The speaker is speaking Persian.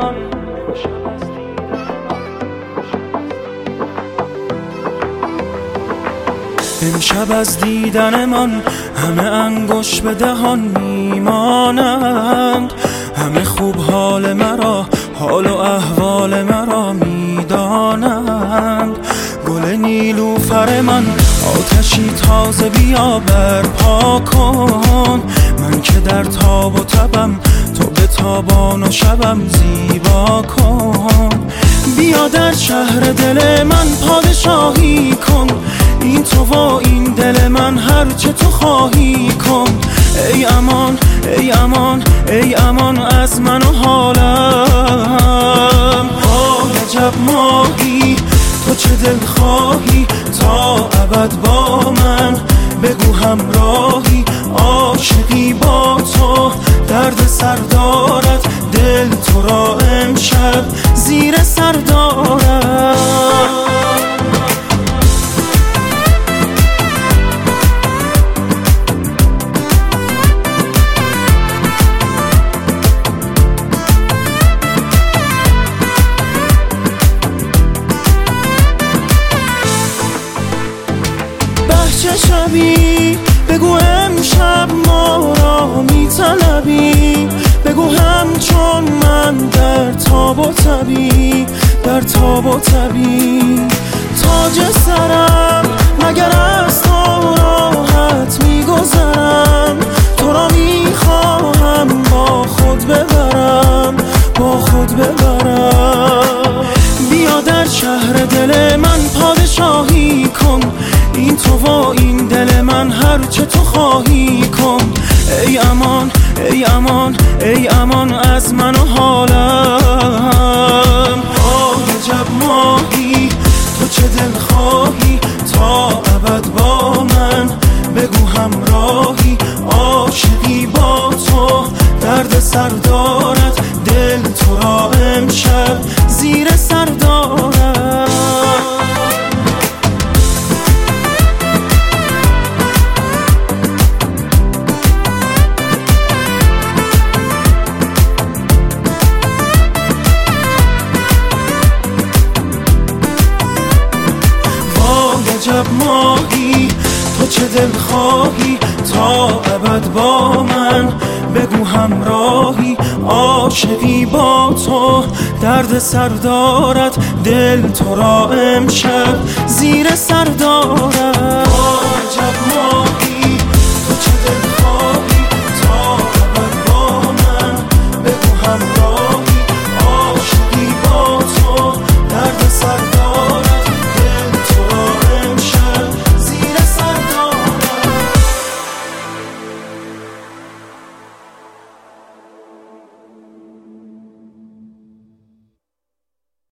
امشب از دیدن من همه انگشت به دهان میمانند، همه خوب حال مرا، حال و احوال مرا میدانند. گل نیلوفر من آتشی تازه بیا برپا کن، من که در تاب و تبم تو به تابان و شبم زیبا کن. بیا در شهر دل من پادشاهی کن، این تو و این دل من هرچه تو خواهی کن. ای امان ای امان ای امان از من و حالم. عجب ماهی تو چه دل خواهی تا ابد با من، بگو همراهی عاشقی با تو، درد سر دارد دل تو را امشب زیر سر دارد. چه شبی بگو امشب ما را میطلبی، بگو همچون من در تاب و تبی، در تاب و تبی. تاج سرم مگر از تو راحت میگذرم، تو را میخواهم با خود ببرم، با خود ببرم. بیا در شهر دل من پادشاهی کن، این تو و این دل من هرچه تو خواهی کن. ای امان ای امان ای امان از من و حالم. عجب ماهی تو چه دل خواهی تا ابد با من، بگو همراهی عاشقی با تو، درد سر دارد دل تو را امشب زیر سر دارد. عجب ماهی تو چه دل خواهی تا ابد با من، بگو همراهی عاشقی با تو، درد سر دارد دل تو را امشب زیر سر دارد.